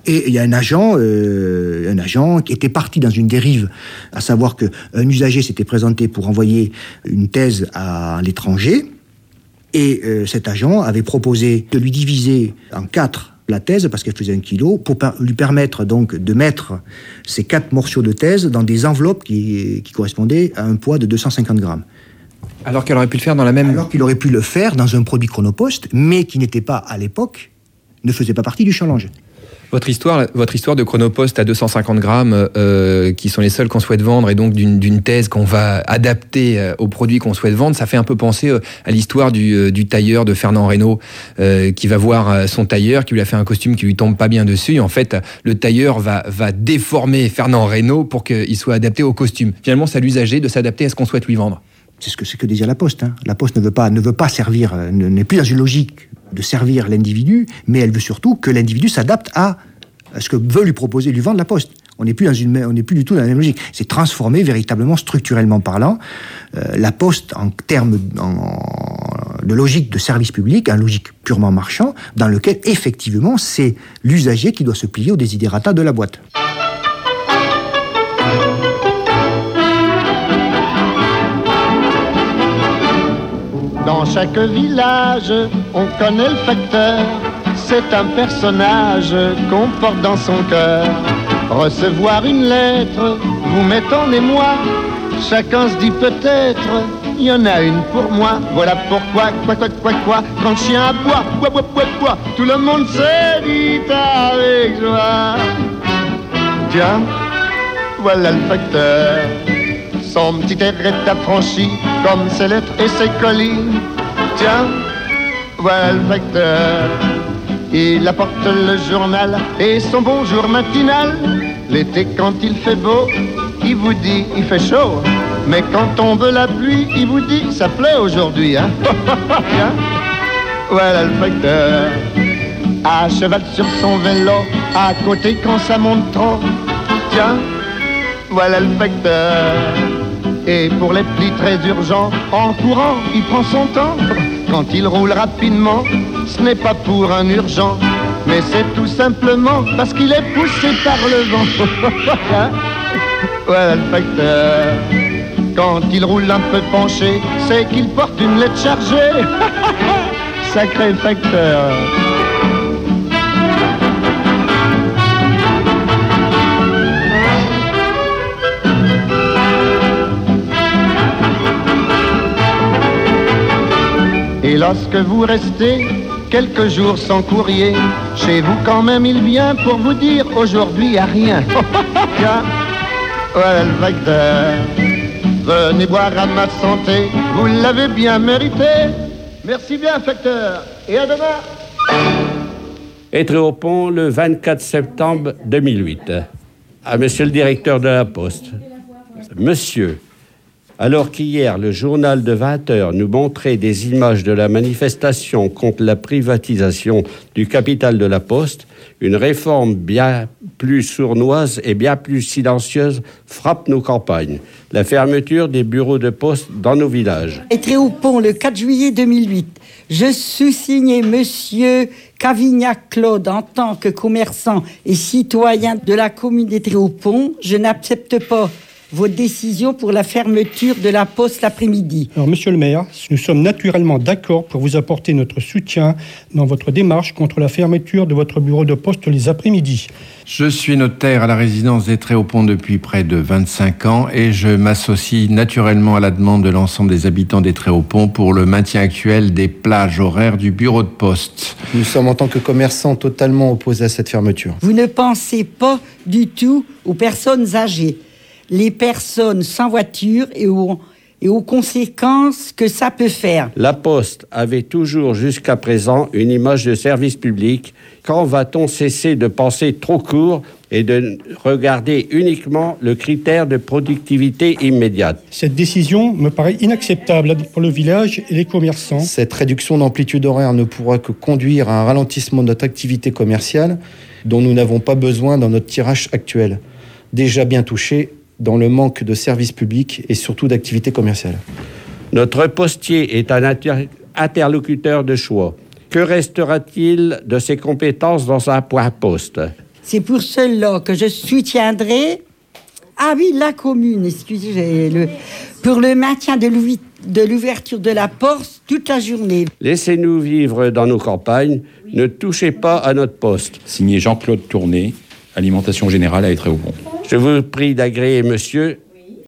Et il y a un agent qui était parti dans une dérive, à savoir qu'un usager s'était présenté pour envoyer une thèse à l'étranger, et cet agent avait proposé de lui diviser en 4 la thèse, parce qu'elle faisait 1 kilo, pour lui permettre donc de mettre ces 4 morceaux de thèse dans des enveloppes qui correspondaient à un poids de 250 grammes. Alors qu'il aurait pu le faire dans la même... Alors qu'il aurait pu le faire dans un produit Chronopost, mais qui n'était pas, à l'époque, ne faisait pas partie du challenge. Votre histoire de Chronopost à 250 grammes, qui sont les seuls qu'on souhaite vendre, et donc d'une thèse qu'on va adapter aux produits qu'on souhaite vendre, ça fait un peu penser à l'histoire du tailleur de Fernand Reynaud, qui va voir son tailleur, qui lui a fait un costume qui lui tombe pas bien dessus. Et en fait, le tailleur va déformer Fernand Reynaud pour qu'il soit adapté au costume. Finalement, c'est à l'usager de s'adapter à ce qu'on souhaite lui vendre. C'est ce que désire la Poste. La Poste ne veut pas servir, n'est plus dans une logique de servir l'individu, mais elle veut surtout que l'individu s'adapte à ce que veut lui proposer, lui vendre la Poste. On n'est plus du tout dans la même logique. C'est transformer véritablement, structurellement parlant, la Poste en termes de logique de service public, une logique purement marchand, dans lequel effectivement c'est l'usager qui doit se plier aux desiderata de la boîte. Dans chaque village, on connaît le facteur. C'est un personnage qu'on porte dans son cœur. Recevoir une lettre, vous mettez en émoi. Chacun se dit peut-être, il y en a une pour moi. Voilà pourquoi, quoi, quand le chien aboie, bois, tout le monde se dit avec joie. Tiens, voilà le facteur. Son petit air est affranchi, comme ses lettres et ses colis. Tiens, voilà le facteur. Il apporte le journal et son bonjour matinal. L'été, quand il fait beau, il vous dit il fait chaud. Mais quand tombe la pluie, il vous dit ça pleut aujourd'hui, hein. Tiens, voilà le facteur. À cheval sur son vélo, à côté quand ça monte trop. Tiens, voilà le facteur. Et pour les plis très urgents, en courant, il prend son temps. Quand il roule rapidement, ce n'est pas pour un urgent, mais c'est tout simplement parce qu'il est poussé par le vent. Voilà le facteur. Quand il roule un peu penché, c'est qu'il porte une lettre chargée. Sacré facteur. Et lorsque vous restez quelques jours sans courrier, chez vous quand même il vient pour vous dire aujourd'hui à rien. Tiens, voilà le facteur. Venez boire à ma santé, vous l'avez bien mérité. Merci bien facteur, et à demain. Étré-au-Pont, le 24 septembre 2008. À monsieur le directeur de la Poste. Monsieur, alors qu'hier, le journal de 20h nous montrait des images de la manifestation contre la privatisation du capital de la Poste, une réforme bien plus sournoise et bien plus silencieuse frappe nos campagnes. La fermeture des bureaux de poste dans nos villages. Étré-au-Pont, le 4 juillet 2008. Je sous-signais monsieur Cavignac Claude en tant que commerçant et citoyen de la commune d'Étré-au-Pont. Je n'accepte pas votre décision pour la fermeture de la Poste l'après-midi. Alors, monsieur le maire, nous sommes naturellement d'accord pour vous apporter notre soutien dans votre démarche contre la fermeture de votre bureau de poste les après-midi. Je suis notaire à la résidence d'Étré-au-Pont depuis près de 25 ans et je m'associe naturellement à la demande de l'ensemble des habitants d'Étré-au-Pont pour le maintien actuel des plages horaires du bureau de poste. Nous sommes en tant que commerçants totalement opposés à cette fermeture. Vous ne pensez pas du tout aux personnes âgées, les personnes sans voiture et aux conséquences que ça peut faire. La Poste avait toujours jusqu'à présent une image de service public. Quand va-t-on cesser de penser trop court et de regarder uniquement le critère de productivité immédiate? Cette décision me paraît inacceptable pour le village et les commerçants. Cette réduction d'amplitude horaire ne pourra que conduire à un ralentissement de notre activité commerciale dont nous n'avons pas besoin dans notre tirage actuel, déjà bien touché dans le manque de services publics et surtout d'activités commerciales. Notre postier est un interlocuteur de choix. Que restera-t-il de ses compétences dans un point poste? C'est pour cela que je soutiendrai, la commune, excusez, pour le maintien de l'ouverture de la poste toute la journée. Laissez-nous vivre dans nos campagnes, ne touchez pas à notre poste. Signé Jean-Claude Tourné, Alimentation Générale à Étré-au-Pont. Je vous prie d'agréer, monsieur,